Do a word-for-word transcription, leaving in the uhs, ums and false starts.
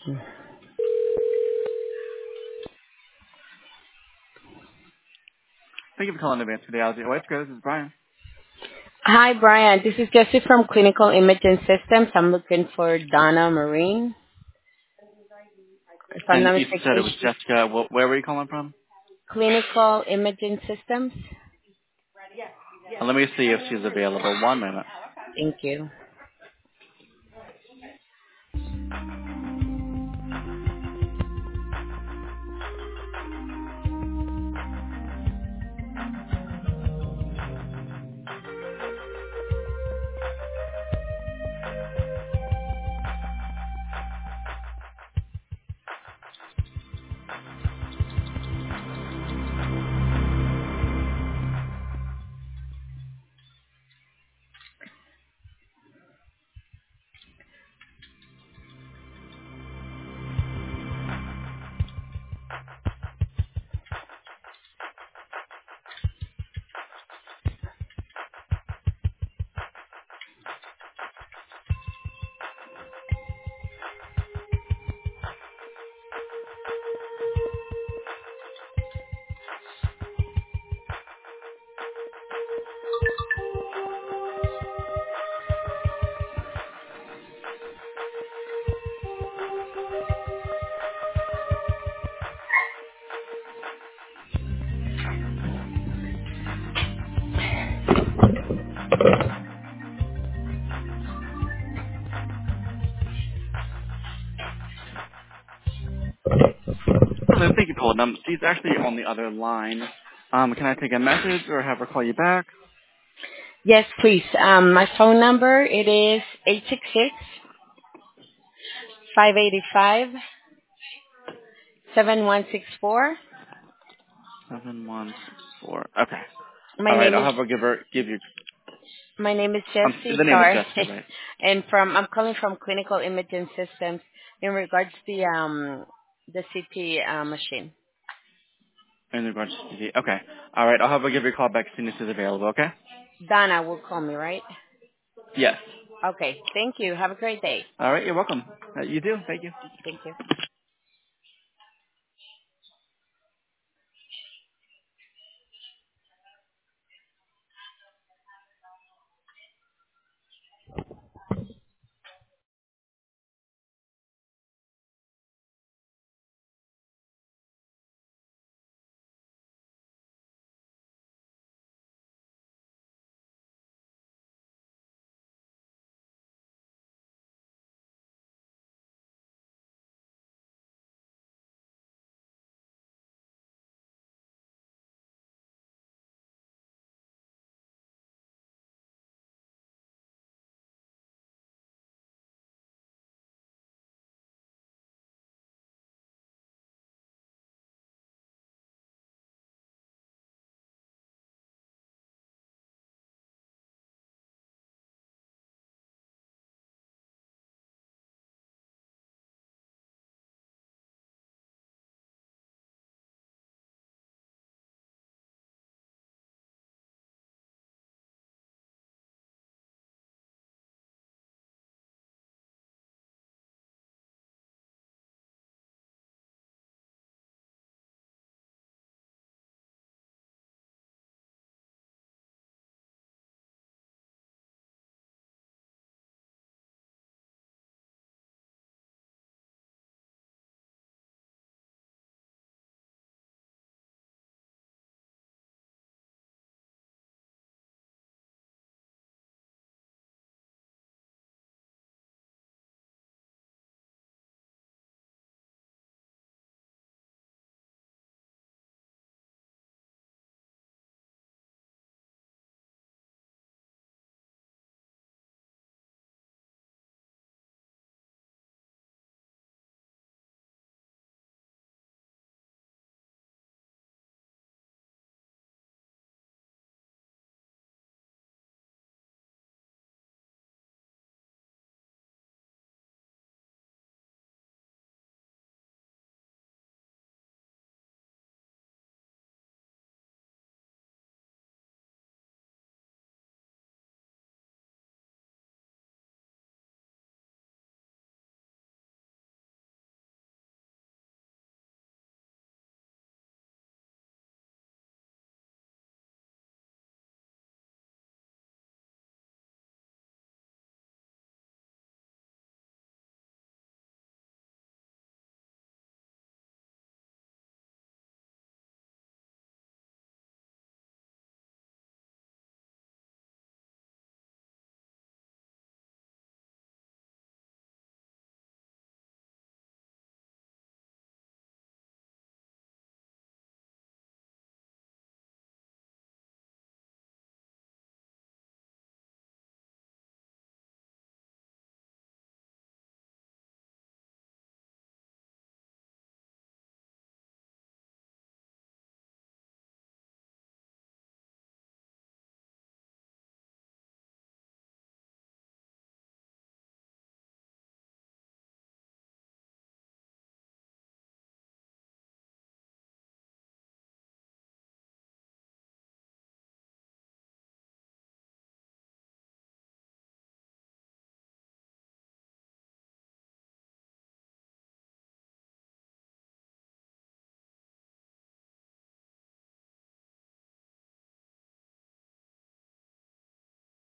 Thank you for calling Advanced Radiology. West Coast, this is Brian. Hi, Brian. This is Jessie from Clinical Imaging Systems. I'm looking for Donna Marine. If I'm And not you said it mistaken, was she's Jessica. Wh- Where were you calling from? Clinical Imaging Systems. Uh, Let me see if she's available. One minute. Thank you. Hello, thank you for holding. Um, she's actually on the other line. Um, can I take a message or have her call you back? Yes, please. Um, my phone number, it is eight six six, five eight five, seven one six four. Seven one six four. Okay. My All right. name I'll is have her give her give you. my name is Um, Jessie, the name is sorry. Jessica, right? and from I'm calling from Clinical Imaging Systems in regards to the um the C T uh, machine. In regards to the. Okay. All right. I'll have her give you a call back as soon as she's available. Okay. Donna will call me, right? Yes. Okay. Thank you. Have a great day. All right. You're welcome. Uh, you do. Thank you. Thank you.